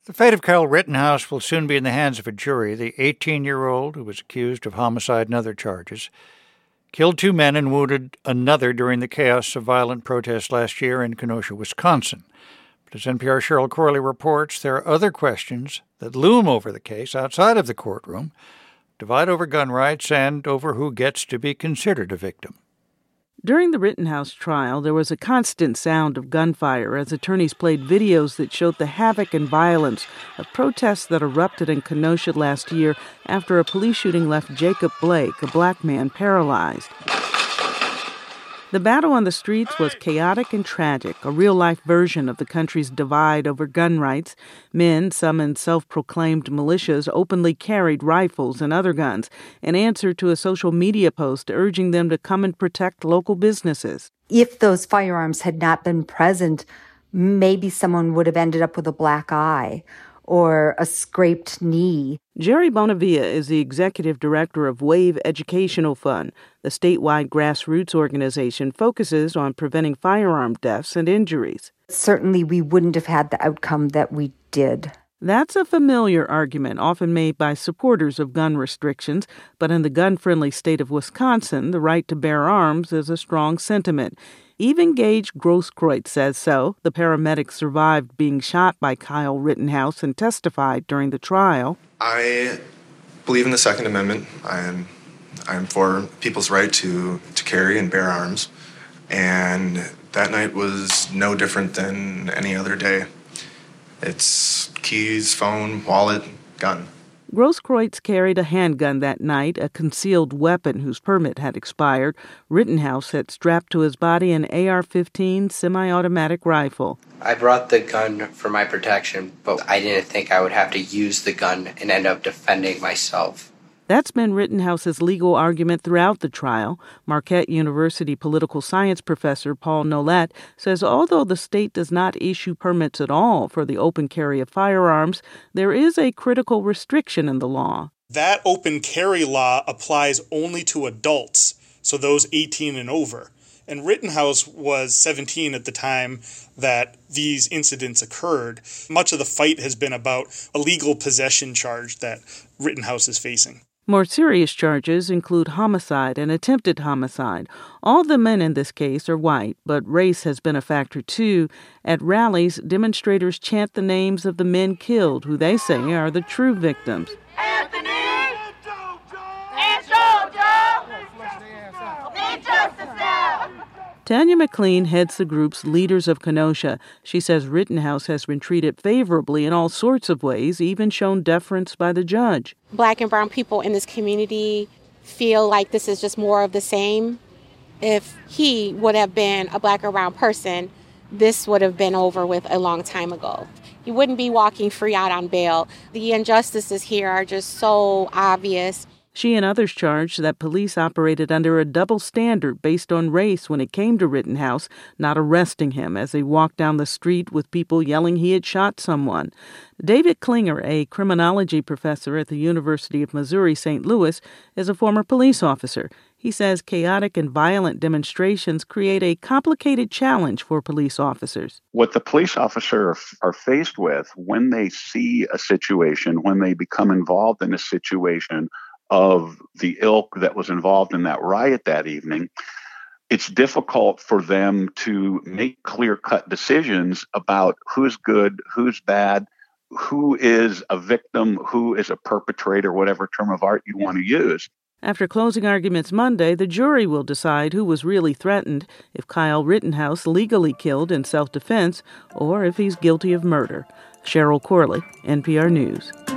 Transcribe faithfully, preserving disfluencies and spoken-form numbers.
The fate of Kyle Rittenhouse will soon be in the hands of a jury. The eighteen-year-old, who was accused of homicide and other charges, killed two men and wounded another during the chaos of violent protests last year in Kenosha, Wisconsin. But as N P R's Cheryl Corley reports, there are other questions that loom over the case outside of the courtroom, divide over gun rights and over who gets to be considered a victim. During the Rittenhouse trial, there was a constant sound of gunfire as attorneys played videos that showed the havoc and violence of protests that erupted in Kenosha last year after a police shooting left Jacob Blake, a black man, paralyzed. The battle on the streets was chaotic and tragic, a real-life version of the country's divide over gun rights. Men, some in self-proclaimed militias, openly carried rifles and other guns in answer to a social media post urging them to come and protect local businesses. If those firearms had not been present, maybe someone would have ended up with a black eye or a scraped knee. Jerry Bonavia is the executive director of WAVE Educational Fund. The statewide grassroots organization focuses on preventing firearm deaths and injuries. Certainly, we wouldn't have had the outcome that we did. That's a familiar argument often made by supporters of gun restrictions, but in the gun-friendly state of Wisconsin, the right to bear arms is a strong sentiment. Even Gage Grosskreutz says so. The paramedic survived being shot by Kyle Rittenhouse and testified during the trial. I believe in the Second Amendment. I am I am for people's right to, to carry and bear arms. And that night was no different than any other day. It's keys, phone, wallet, gun. Grosskreutz carried a handgun that night, a concealed weapon whose permit had expired. Rittenhouse had strapped to his body an A R fifteen semi-automatic rifle. I brought the gun for my protection, but I didn't think I would have to use the gun and end up defending myself. That's been Rittenhouse's legal argument throughout the trial. Marquette University political science professor Paul Nolet says although the state does not issue permits at all for the open carry of firearms, there is a critical restriction in the law. That open carry law applies only to adults, so those eighteen and over. And Rittenhouse was seventeen at the time that these incidents occurred. Much of the fight has been about a legal possession charge that Rittenhouse is facing. More serious charges include homicide and attempted homicide. All the men in this case are white, but race has been a factor too. At rallies, demonstrators chant the names of the men killed, who they say are the true victims. Anthony! And Jojo! Need justice now! Tanya McLean heads the group's Leaders of Kenosha. She says Rittenhouse has been treated favorably in all sorts of ways, even shown deference by the judge. Black and brown people in this community feel like this is just more of the same. If he would have been a black or brown person, this would have been over with a long time ago. He wouldn't be walking free out on bail. The injustices here are just so obvious. She and others charged that police operated under a double standard based on race when it came to Rittenhouse, not arresting him as he walked down the street with people yelling he had shot someone. David Klinger, a criminology professor at the University of Missouri Saint Louis, is a former police officer. He says chaotic and violent demonstrations create a complicated challenge for police officers. What the police officers are faced with when they see a situation, when they become involved in a situation of the ilk that was involved in that riot that evening, it's difficult for them to make clear-cut decisions about who's good, who's bad, who is a victim, who is a perpetrator, whatever term of art you want to use. After closing arguments Monday, the jury will decide who was really threatened, if Kyle Rittenhouse legally killed in self-defense, or if he's guilty of murder. Cheryl Corley, N P R News.